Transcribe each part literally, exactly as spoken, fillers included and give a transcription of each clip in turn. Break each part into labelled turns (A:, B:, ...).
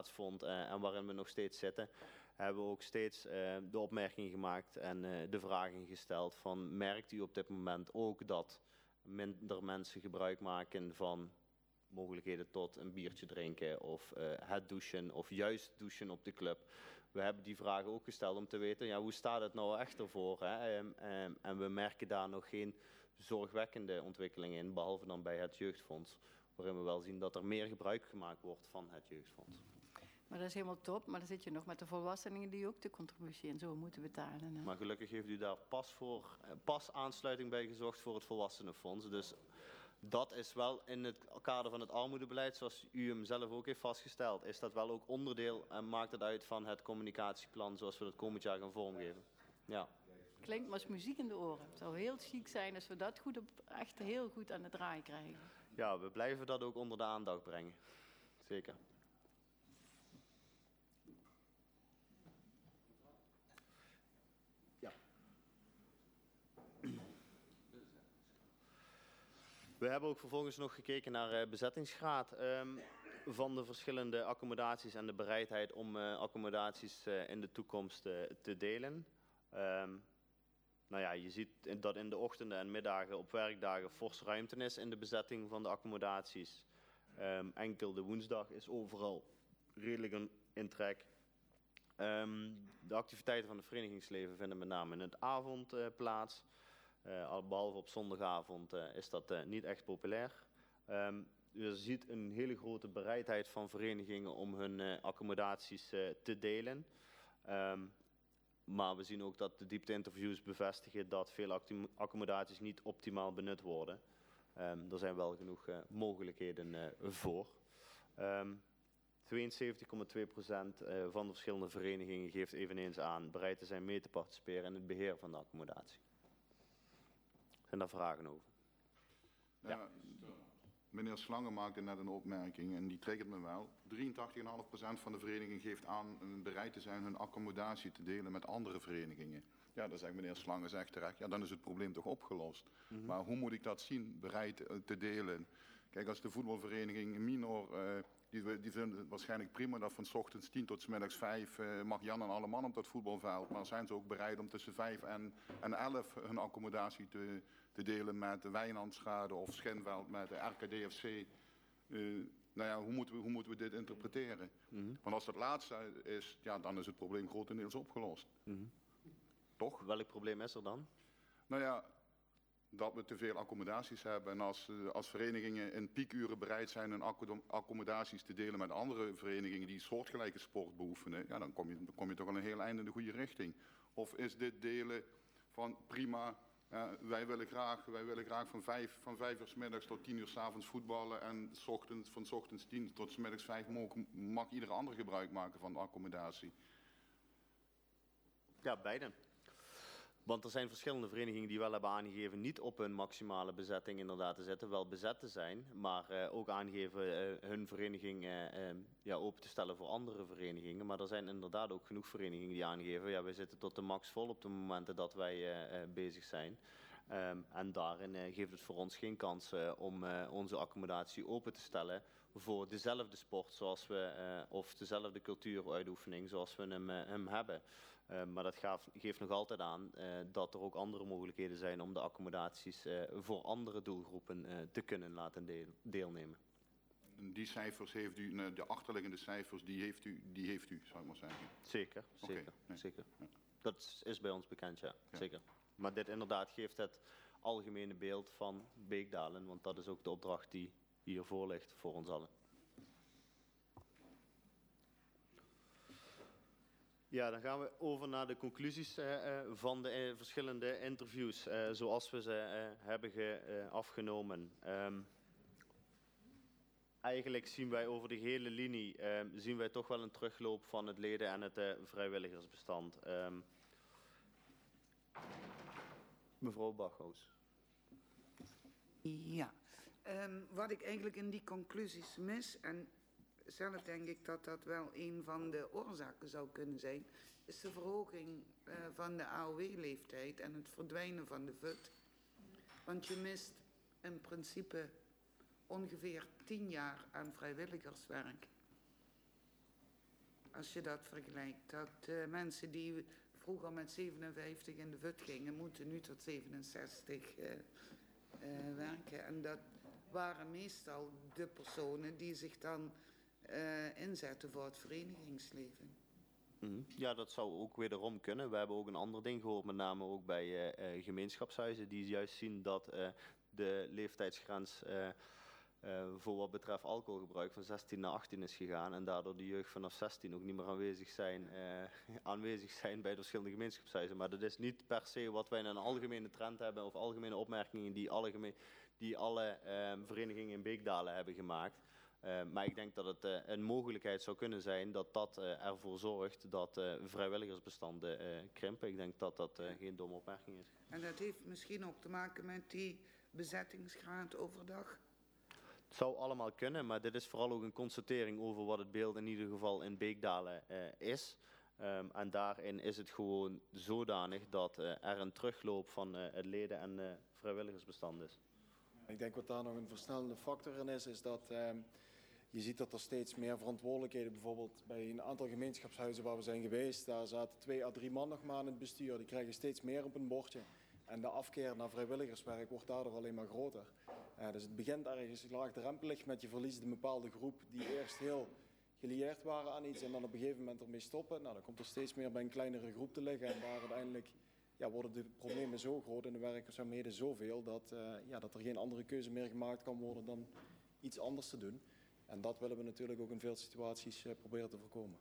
A: vond uh, en waarin we nog steeds zitten, hebben we ook steeds uh, de opmerking gemaakt en uh, de vragen gesteld van, merkt u op dit moment ook dat minder mensen gebruik maken van mogelijkheden tot een biertje drinken of uh, het douchen of juist douchen op de club? We hebben die vragen ook gesteld om te weten, ja, hoe staat het nou echt ervoor? Hè? Um, um, en we merken daar nog geen zorgwekkende ontwikkelingen in, behalve dan bij het jeugdfonds, waarin we wel zien dat er meer gebruik gemaakt wordt van het jeugdfonds.
B: Maar dat is helemaal top, maar dan zit je nog met de volwassenen die ook de contributie en zo moeten betalen. Hè?
A: Maar gelukkig heeft u daar pas, voor, pas aansluiting bij gezocht voor het volwassenenfonds. Dus dat is wel in het kader van het armoedebeleid, zoals u hem zelf ook heeft vastgesteld, is dat wel ook onderdeel en maakt het uit van het communicatieplan zoals we dat komend jaar gaan vormgeven. Ja.
B: Klinkt maar als muziek in de oren. Het zou heel chic zijn als we dat goed op, echt heel goed aan het draaien krijgen.
A: Ja, we blijven dat ook onder de aandacht brengen. Zeker. Ja. We hebben ook vervolgens nog gekeken naar uh, bezettingsgraad um, van de verschillende accommodaties en de bereidheid om uh, accommodaties uh, in de toekomst uh, te delen. Um, nou ja, je ziet dat in de ochtenden en middagen op werkdagen fors ruimte is in de bezetting van de accommodaties. Um, enkel de woensdag is overal redelijk een in trek. Um, de activiteiten van het verenigingsleven vinden met name in het avond uh, plaats. Uh, behalve op zondagavond uh, is dat uh, niet echt populair. Um, je ziet een hele grote bereidheid van verenigingen om hun uh, accommodaties uh, te delen. Um, maar we zien ook dat de diepte-interviews bevestigen dat veel accommodaties niet optimaal benut worden. Um, er zijn wel genoeg uh, mogelijkheden uh, voor. Um, tweeënzeventig komma twee procent uh, van de verschillende verenigingen geeft eveneens aan bereid te zijn mee te participeren in het beheer van de accommodatie. Zijn daar vragen over?
C: Ja, ja. Meneer Slangen maakte net een opmerking en die triggert me wel. drieëntachtig komma vijf procent van de verenigingen geeft aan bereid te zijn hun accommodatie te delen met andere verenigingen. Ja, dan zegt meneer Slangen zegt terecht, ja, dan is het probleem toch opgelost. Mm-hmm. Maar hoe moet ik dat zien, bereid te delen? Kijk, als de voetbalvereniging Minor, uh, die, die vinden het waarschijnlijk prima dat van 's ochtends tien tot 's middags vijf uh, mag Jan en alle man op dat voetbalveld. Maar zijn ze ook bereid om tussen vijf en, en elf hun accommodatie te, te delen met de Wijnandschade of Schinveld met de R K D F C? Uh, nou ja, hoe moeten we, hoe moeten we dit interpreteren? Mm-hmm. Want als dat laatste is, ja, dan is het probleem grotendeels opgelost. Mm-hmm. Toch?
A: Welk probleem is er dan?
C: Nou ja, dat we te veel accommodaties hebben. En als, als verenigingen in piekuren bereid zijn hun accommodaties te delen met andere verenigingen die soortgelijke sport beoefenen, ja, dan kom je, dan kom je toch al een heel eind in de goede richting. Of is dit delen van prima, ja, wij willen graag, wij willen graag van vijf, van vijf uur 's middags tot tien uur 's avonds voetballen en 's ochtends, van 's ochtends tien tot 's middags vijf mag, mag ieder ander gebruik maken van de accommodatie.
A: Ja, beide. Want er zijn verschillende verenigingen die wel hebben aangegeven niet op hun maximale bezetting inderdaad te zetten, wel bezet te zijn, maar uh, ook aangeven uh, hun vereniging uh, uh, ja, open te stellen voor andere verenigingen. Maar er zijn inderdaad ook genoeg verenigingen die aangeven, ja, wij zitten tot de max vol op de momenten dat wij uh, uh, bezig zijn. Um, en daarin uh, geeft het voor ons geen kans uh, om uh, onze accommodatie open te stellen voor dezelfde sport zoals we, uh, of dezelfde cultuuruitoefening zoals we hem, uh, hem hebben. Uh, maar dat gaaf, geeft nog altijd aan uh, dat er ook andere mogelijkheden zijn om de accommodaties uh, voor andere doelgroepen uh, te kunnen laten deel, deelnemen.
C: Die cijfers heeft u, de achterliggende cijfers, die heeft u, die heeft u, zou ik maar zeggen.
A: Zeker, zeker, okay, nee. zeker.
C: Ja.
A: Dat is bij ons bekend, ja, ja, zeker. Maar dit inderdaad geeft het algemene beeld van Beekdalen, want dat is ook de opdracht die hiervoor ligt voor ons allen. Ja, dan gaan we over naar de conclusies uh, van de uh, verschillende interviews, uh, zoals we ze uh, hebben ge, uh, afgenomen. Um, eigenlijk zien wij over de hele linie uh, zien wij toch wel een terugloop van het leden- en het uh, vrijwilligersbestand. Um, Mevrouw Bachhaus.
D: Ja, um, wat ik eigenlijk in die conclusies mis, en zelf denk ik dat dat wel een van de oorzaken zou kunnen zijn, is de verhoging uh, van de A O W-leeftijd en het verdwijnen van de V U T. Want je mist in principe ongeveer tien jaar aan vrijwilligerswerk. Als je dat vergelijkt. Dat uh, mensen die vroeger met zevenenvijftig in de fut gingen, moeten nu tot zevenenzestig uh, uh, werken. En dat waren meestal de personen die zich dan uh, inzetten voor het verenigingsleven.
A: Mm-hmm. Ja, dat zou ook wederom kunnen. We hebben ook een ander ding gehoord, met name ook bij uh, uh, gemeenschapshuizen, die juist zien dat uh, de leeftijdsgrens uh, uh, voor wat betreft alcoholgebruik van zestien naar achttien is gegaan en daardoor de jeugd vanaf zestien ook niet meer aanwezig zijn, uh, aanwezig zijn bij de verschillende gemeenschapshuizen. Maar dat is niet per se wat wij in een algemene trend hebben of algemene opmerkingen die alle, geme- die alle uh, verenigingen in Beekdalen hebben gemaakt. Uh, maar ik denk dat het uh, een mogelijkheid zou kunnen zijn dat dat uh, ervoor zorgt dat uh, vrijwilligersbestanden uh, krimpen. Ik denk dat dat uh, geen domme opmerking is.
D: En dat heeft misschien ook te maken met die bezettingsgraad overdag?
A: Het zou allemaal kunnen, maar dit is vooral ook een constatering over wat het beeld in ieder geval in Beekdalen uh, is. Um, en daarin is het gewoon zodanig dat uh, er een terugloop van uh, het leden- en uh, vrijwilligersbestand is.
E: Ik denk wat daar nog een versnellende factor in is, is dat uh, je ziet dat er steeds meer verantwoordelijkheden, bijvoorbeeld bij een aantal gemeenschapshuizen waar we zijn geweest, daar zaten twee à drie man nog maar in het bestuur, die krijgen steeds meer op een bordje. En de afkeer naar vrijwilligerswerk wordt daardoor alleen maar groter. Uh, dus het begint ergens laagdrempelig met je verliest een bepaalde groep die eerst heel gelieerd waren aan iets en dan op een gegeven moment ermee stoppen. Nou, dan komt er steeds meer bij een kleinere groep te liggen en daar uiteindelijk ja, worden de problemen zo groot en de werkzaamheden zoveel dat, uh, ja, dat er geen andere keuze meer gemaakt kan worden dan iets anders te doen. En dat willen we natuurlijk ook in veel situaties uh, proberen te voorkomen.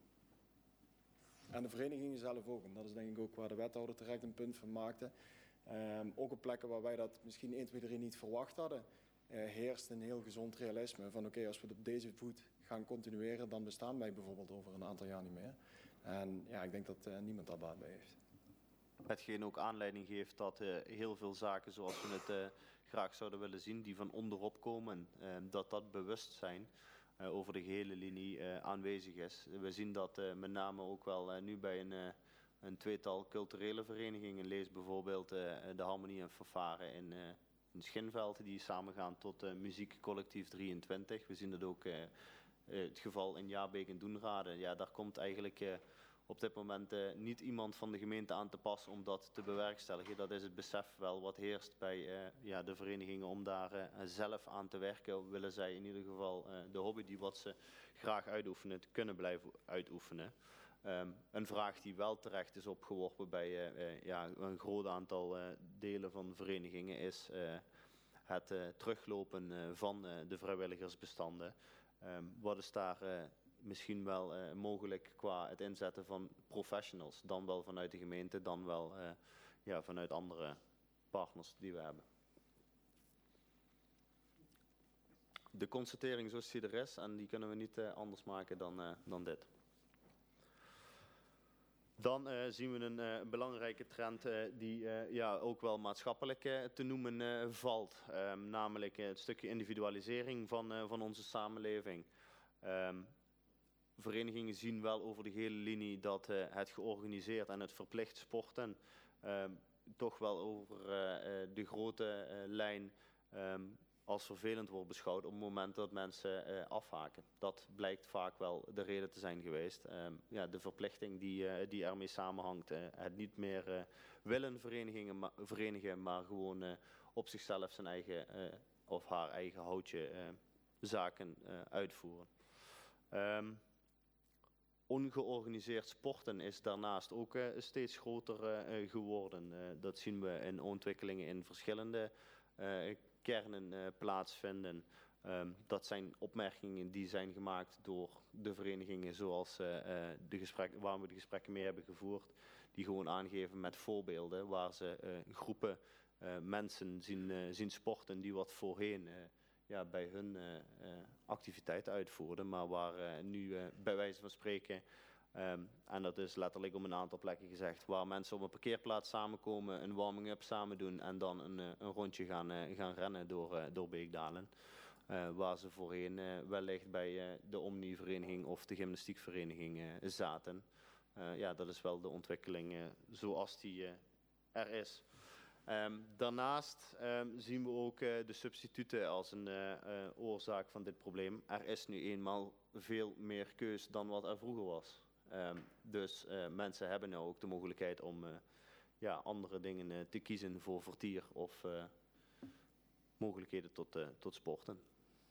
E: En de verenigingen zelf ook. En dat is denk ik ook waar de wethouder terecht een punt van maakte. Um, ook op plekken waar wij dat misschien één, twee, drie niet verwacht hadden, uh, heerst een heel gezond realisme van oké, okay, als we het op deze voet gaan continueren, dan bestaan wij bijvoorbeeld over een aantal jaar niet meer. En ja, ik denk dat uh, niemand daar baat bij heeft.
A: Hetgeen ook aanleiding geeft dat uh, heel veel zaken zoals we het uh, graag zouden willen zien, die van onderop komen, uh, dat dat bewustzijn uh, over de gehele linie uh, aanwezig is. We zien dat uh, met name ook wel uh, nu bij een, uh, een tweetal culturele verenigingen. Lees bijvoorbeeld uh, de Harmonie en Fanfare in, uh, in Schinveld, die samengaan tot uh, Muziekcollectief drieëntwintig. We zien dat ook uh, uh, het geval in Jaarbeek en Doenrade. Ja, daar komt eigenlijk Uh, op dit moment uh, niet iemand van de gemeente aan te passen om dat te bewerkstelligen. Dat is het besef wel wat heerst bij uh, ja, de verenigingen om daar uh, zelf aan te werken. Willen zij in ieder geval uh, de hobby die wat ze graag uitoefenen, te kunnen blijven uitoefenen. Um, een vraag die wel terecht is opgeworpen bij uh, uh, ja, een groot aantal uh, delen van de verenigingen is uh, het uh, teruglopen uh, van uh, de vrijwilligersbestanden. Um, wat is daar Uh, misschien wel uh, mogelijk qua het inzetten van professionals. Dan wel vanuit de gemeente, dan wel uh, ja, vanuit andere partners die we hebben. De constatering zoals die er is, en die kunnen we niet uh, anders maken dan, uh, dan dit. Dan uh, zien we een uh, belangrijke trend uh, die uh, ja, ook wel maatschappelijk uh, te noemen uh, valt. Um, namelijk uh, het stukje individualisering van, uh, van onze samenleving. Um, Verenigingen zien wel over de hele linie dat uh, het georganiseerd en het verplicht sporten uh, toch wel over uh, uh, de grote uh, lijn um, als vervelend wordt beschouwd op het moment dat mensen uh, afhaken. Dat blijkt vaak wel de reden te zijn geweest. Um, ja, de verplichting die, uh, die ermee samenhangt. Uh, het niet meer uh, willen verenigingen, ma- verenigen, maar gewoon uh, op zichzelf zijn eigen uh, of haar eigen houtje uh, zaken uh, uitvoeren. Um, Ongeorganiseerd sporten is daarnaast ook uh, steeds groter uh, geworden. Uh, dat zien we in ontwikkelingen in verschillende uh, kernen uh, plaatsvinden. Um, dat zijn opmerkingen die zijn gemaakt door de verenigingen zoals uh, uh, de gesprekken, waar we de gesprekken mee hebben gevoerd. Die gewoon aangeven met voorbeelden waar ze uh, groepen uh, mensen zien, uh, zien sporten die wat voorheen Uh, Ja, bij hun uh, uh, activiteiten uitvoerden, maar waar uh, nu uh, bij wijze van spreken, um, en dat is letterlijk op een aantal plekken gezegd, waar mensen op een parkeerplaats samenkomen, een warming-up samen doen en dan een, uh, een rondje gaan, uh, gaan rennen door, uh, door Beekdalen. Uh, waar ze voorheen uh, wellicht bij uh, de Omni-vereniging of de gymnastiekvereniging uh, zaten. Uh, ja, dat is wel de ontwikkeling uh, zoals die uh, er is. Um, daarnaast um, zien we ook uh, de substituten als een uh, uh, oorzaak van dit probleem. Er is nu eenmaal veel meer keus dan wat er vroeger was. Um, dus uh, mensen hebben nu ook de mogelijkheid om uh, ja, andere dingen uh, te kiezen voor vertier of uh, mogelijkheden tot, uh, tot sporten.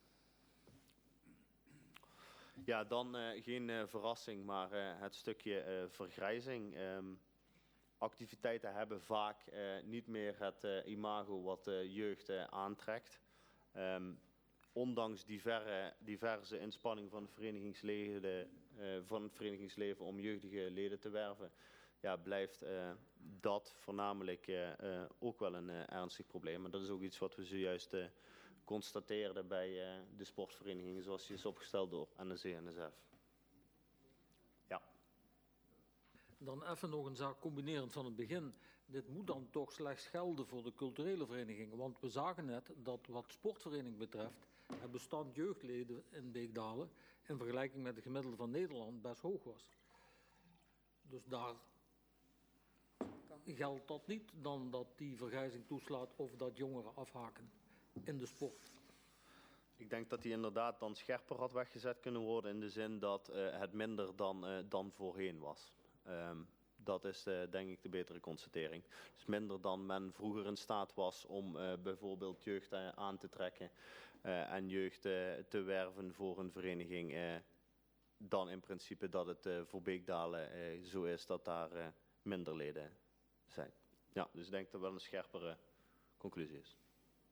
A: Ja, dan uh, geen uh, verrassing, maar uh, het stukje uh, vergrijzing. Um, activiteiten hebben vaak uh, niet meer het uh, imago wat de uh, jeugd uh, aantrekt. Um, ondanks diverse, diverse inspanningen van, de verenigingsleden, uh, van het verenigingsleven om jeugdige leden te werven, ja, blijft uh, dat voornamelijk uh, uh, ook wel een uh, ernstig probleem. En dat is ook iets wat we zojuist uh, constateerden bij uh, de sportverenigingen zoals die is opgesteld door N S C N S F. Ja.
F: Dan even nog een zaak combinerend van het begin. Dit moet dan toch slechts gelden voor de culturele verenigingen. Want we zagen net dat wat sportvereniging betreft het bestand jeugdleden in Beekdalen in vergelijking met de gemiddelde van Nederland best hoog was. Dus daar geldt dat niet dan dat die vergrijzing toeslaat of dat jongeren afhaken in de sport.
A: Ik denk dat die inderdaad dan scherper had weggezet kunnen worden in de zin dat uh, het minder dan, uh, dan voorheen was. Um, dat is uh, denk ik de betere constatering. Dus minder dan men vroeger in staat was om uh, bijvoorbeeld jeugd uh, aan te trekken uh, en jeugd uh, te werven voor een vereniging. Uh, dan in principe dat het uh, voor Beekdalen uh, zo is dat daar uh, minder leden zijn. Ja, dus ik denk dat dat wel een scherpere conclusie is.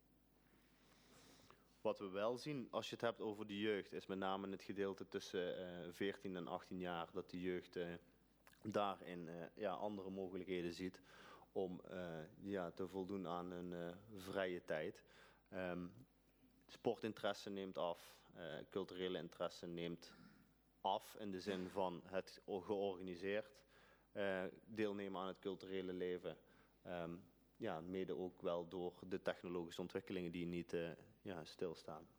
A: Wat we wel zien, als je het hebt over de jeugd, is met name het gedeelte tussen uh, veertien en achttien jaar, dat de jeugd uh, daarin uh, ja, andere mogelijkheden ziet om uh, ja, te voldoen aan hun uh, vrije tijd. Um, sportinteresse neemt af, uh, culturele interesse neemt af in de zin van het georganiseerd uh, deelnemen aan het culturele leven. Um, ja, mede ook wel door de technologische ontwikkelingen die niet uh, ja, stilstaan.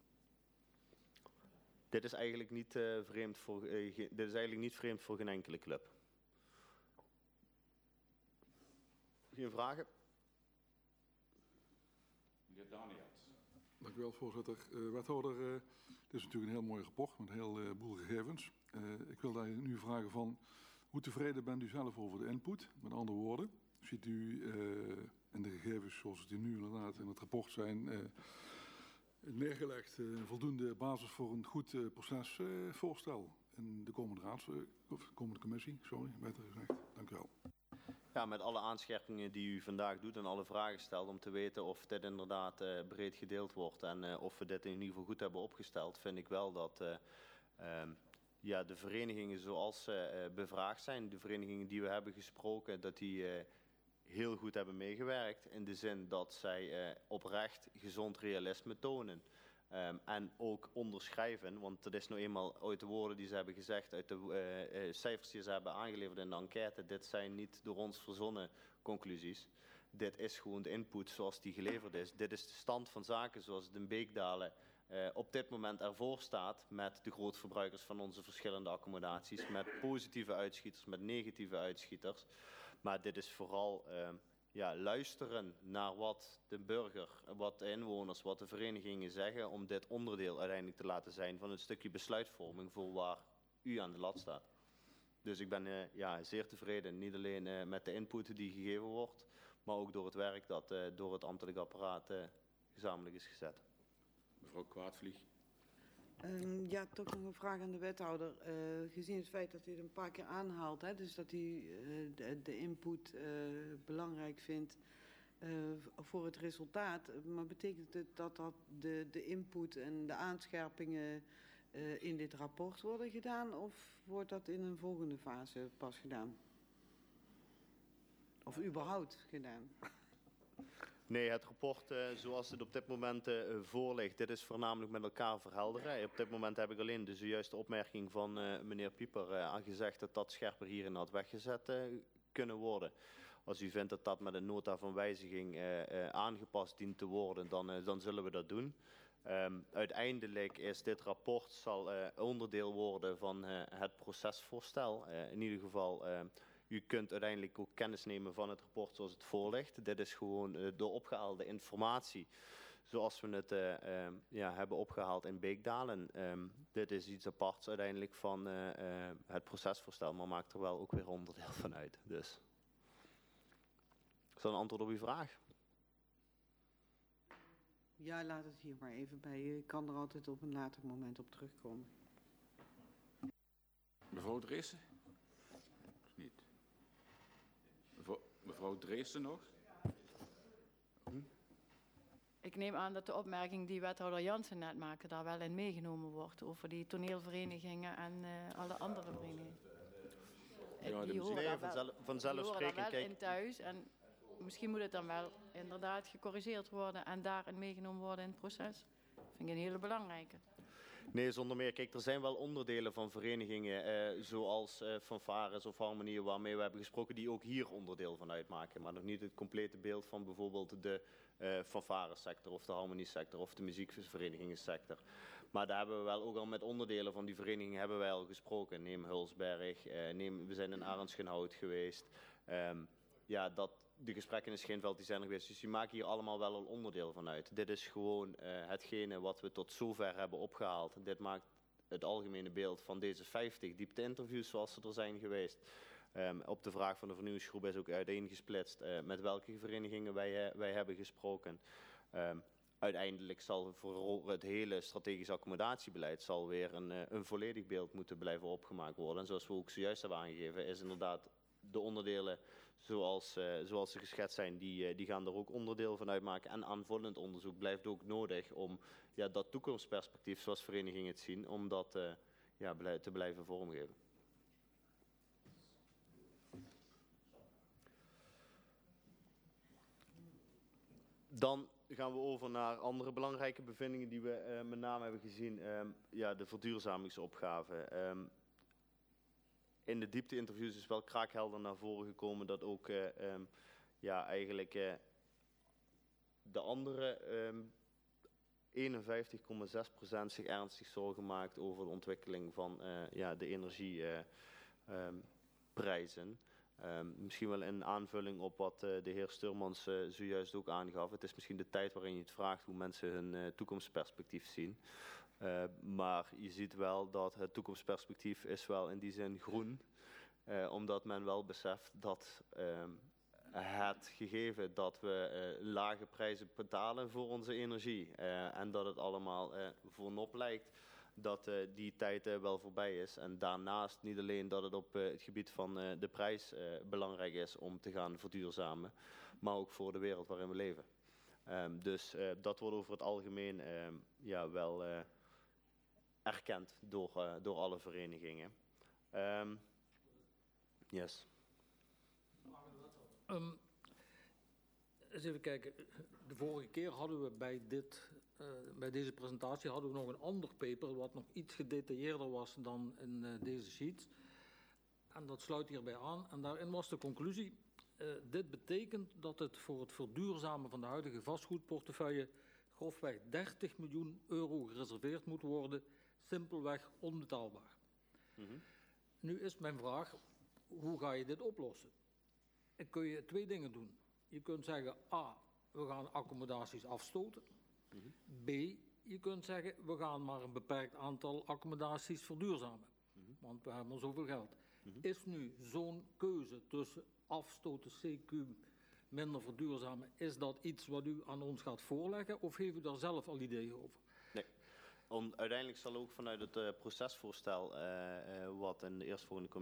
A: Dit is eigenlijk niet uh, vreemd voor, uh, ge, dit is eigenlijk niet vreemd voor geen enkele club. Geen vragen?
G: Meneer Daniels. Dank u wel, voorzitter. Uh, wethouder, uh, dit is natuurlijk een heel mooi rapport met een heel uh, boel gegevens. Uh, ik wil daar nu vragen van, hoe tevreden bent u zelf over de input? Met andere woorden, ziet u uh, in de gegevens zoals het hier nu inderdaad in het rapport zijn uh, neergelegd uh, voldoende basis voor een goed uh, procesvoorstel uh, in de komende raads, uh, of komende commissie, sorry, beter gezegd. Dank u wel.
A: Ja, met alle aanscherpingen die u vandaag doet en alle vragen stelt om te weten of dit inderdaad uh, breed gedeeld wordt en uh, of we dit in ieder geval goed hebben opgesteld, vind ik wel dat uh, um, ja, de verenigingen zoals ze uh, bevraagd zijn, de verenigingen die we hebben gesproken, dat die uh, heel goed hebben meegewerkt in de zin dat zij uh, oprecht gezond realisme tonen. Um, en ook onderschrijven, want dat is nou eenmaal uit de woorden die ze hebben gezegd, uit de uh, uh, cijfers die ze hebben aangeleverd in de enquête. Dit zijn niet door ons verzonnen conclusies. Dit is gewoon de input zoals die geleverd is. Dit is de stand van zaken zoals het in Beekdalen uh, op dit moment ervoor staat met de grootverbruikers van onze verschillende accommodaties. Met positieve uitschieters, met negatieve uitschieters. Maar dit is vooral uh, ja, luisteren naar wat de burger, wat de inwoners, wat de verenigingen zeggen, om dit onderdeel uiteindelijk te laten zijn van het stukje besluitvorming voor waar u aan de lat staat. Dus ik ben uh, ja, zeer tevreden, niet alleen uh, met de input die gegeven wordt, maar ook door het werk dat uh, door het ambtelijk apparaat uh, gezamenlijk is gezet.
G: Mevrouw Kwaadvlieg.
H: Um, ja, toch nog een vraag aan de wethouder. Uh, gezien het feit dat u het een paar keer aanhaalt, hè, dus dat u uh, de, de input uh, belangrijk vindt uh, voor het resultaat. Maar betekent het dat, dat de, de input en de aanscherpingen uh, in dit rapport worden gedaan? Of wordt dat in een volgende fase pas gedaan? Of überhaupt gedaan?
A: Nee, het rapport uh, zoals het op dit moment uh, voor ligt, dit is voornamelijk met elkaar verhelderen. Op dit moment heb ik alleen de zojuiste opmerking van uh, meneer Pieper uh, aangezegd dat dat scherper hierin had weggezet uh, kunnen worden. Als u vindt dat dat met een nota van wijziging uh, uh, aangepast dient te worden, dan, uh, dan zullen we dat doen. Um, uiteindelijk is dit rapport zal uh, onderdeel worden van uh, het procesvoorstel. Uh, in ieder geval... Uh, U kunt uiteindelijk ook kennis nemen van het rapport zoals het voorligt. Dit is gewoon uh, de opgehaalde informatie zoals we het uh, um, ja, hebben opgehaald in Beekdalen. Um, dit is iets aparts uiteindelijk van uh, uh, het procesvoorstel, maar maakt er wel ook weer onderdeel van uit. Dus. Is dat een antwoord op uw vraag?
H: Ja, laat het hier maar even bij. Je kan er altijd op een later moment op terugkomen.
I: Mevrouw Dreesen? Niet. Mevrouw, mevrouw Dreesen nog?
B: Hm? Ik neem aan dat de opmerking die wethouder Jansen net maakte daar wel in meegenomen wordt. Over die toneelverenigingen en uh, alle andere verenigingen.
A: Ja,
B: die horen
A: nee,
B: daar
A: vanzelf,
B: wel,
A: vanzelfsprekend.
B: wel
A: Kijk,
B: in thuis. En misschien moet het dan wel inderdaad gecorrigeerd worden en daarin meegenomen worden in het proces. Dat vind ik een hele belangrijke.
A: Nee, zonder meer. Kijk, er zijn wel onderdelen van verenigingen, eh, zoals uh, fanfares of harmonieën waarmee we hebben gesproken, die ook hier onderdeel van uitmaken. Maar nog niet het complete beeld van bijvoorbeeld de uh, fanfaresector of de harmoniesector of de muziekverenigingensector. Maar daar hebben we wel ook al met onderdelen van die verenigingen hebben wij al gesproken. Neem Hulsberg, uh, neem, we zijn in Arendschenhout geweest. Um, ja, dat, de gesprekken in Schinveld die zijn er geweest. Dus die maken hier allemaal wel een onderdeel van uit. Dit is gewoon uh, hetgene wat we tot zover hebben opgehaald. Dit maakt het algemene beeld van deze vijftig diepte-interviews zoals ze er zijn geweest. Um, op de vraag van de vernieuwingsgroep is ook uiteengesplitst uh, met welke verenigingen wij, uh, wij hebben gesproken. Um, uiteindelijk zal voor het hele strategisch accommodatiebeleid zal weer een, uh, een volledig beeld moeten blijven opgemaakt worden. En zoals we ook zojuist hebben aangegeven is inderdaad de onderdelen zoals, uh, zoals ze geschetst zijn, die, uh, die gaan er ook onderdeel van uitmaken. En aanvullend onderzoek blijft ook nodig om ja, dat toekomstperspectief, zoals verenigingen het zien, om dat uh, ja, blij, te blijven vormgeven. Dan gaan we over naar andere belangrijke bevindingen die we uh, met name hebben gezien. Um, ja, de verduurzamingsopgave. Um, In de diepte-interviews is wel kraakhelder naar voren gekomen dat ook uh, um, ja, eigenlijk uh, de andere um, eenenvijftig komma zes procent zich ernstig zorgen maakt over de ontwikkeling van uh, ja, de energieprijzen. Uh, um, um, misschien wel een aanvulling op wat uh, de heer Sturmans uh, zojuist ook aangaf. Het is misschien de tijd waarin je het vraagt hoe mensen hun uh, toekomstperspectief zien. Uh, maar je ziet wel dat het toekomstperspectief is wel in die zin groen. Uh, omdat men wel beseft dat uh, het gegeven dat we uh, lage prijzen betalen voor onze energie. Uh, en dat het allemaal uh, voorop lijkt dat uh, die tijd uh, wel voorbij is. En daarnaast niet alleen dat het op uh, het gebied van uh, de prijs uh, belangrijk is om te gaan verduurzamen. Maar ook voor de wereld waarin we leven. Um, dus uh, dat wordt over het algemeen uh, ja, wel uh, erkend door, uh, door alle verenigingen. Um, yes.
F: Um, eens even kijken. De vorige keer hadden we bij, dit, uh, bij deze presentatie hadden we nog een ander paper wat nog iets gedetailleerder was dan in uh, deze sheets. En dat sluit hierbij aan. En daarin was de conclusie. Uh, dit betekent dat het voor het verduurzamen van de huidige vastgoedportefeuille grofweg dertig miljoen euro gereserveerd moet worden, simpelweg onbetaalbaar. Mm-hmm. Nu is mijn vraag, hoe ga je dit oplossen? En kun je twee dingen doen. Je kunt zeggen, A, we gaan accommodaties afstoten. Mm-hmm. B, je kunt zeggen, we gaan maar een beperkt aantal accommodaties verduurzamen. Mm-hmm. Want we hebben zoveel geld. Mm-hmm. Is nu zo'n keuze tussen afstoten, C Q, minder verduurzamen, is dat iets wat u aan ons gaat voorleggen of heeft u daar zelf al ideeën over?
A: Nee. Om, uiteindelijk zal ook vanuit het uh, procesvoorstel uh, uh, wat in de eerstvolgende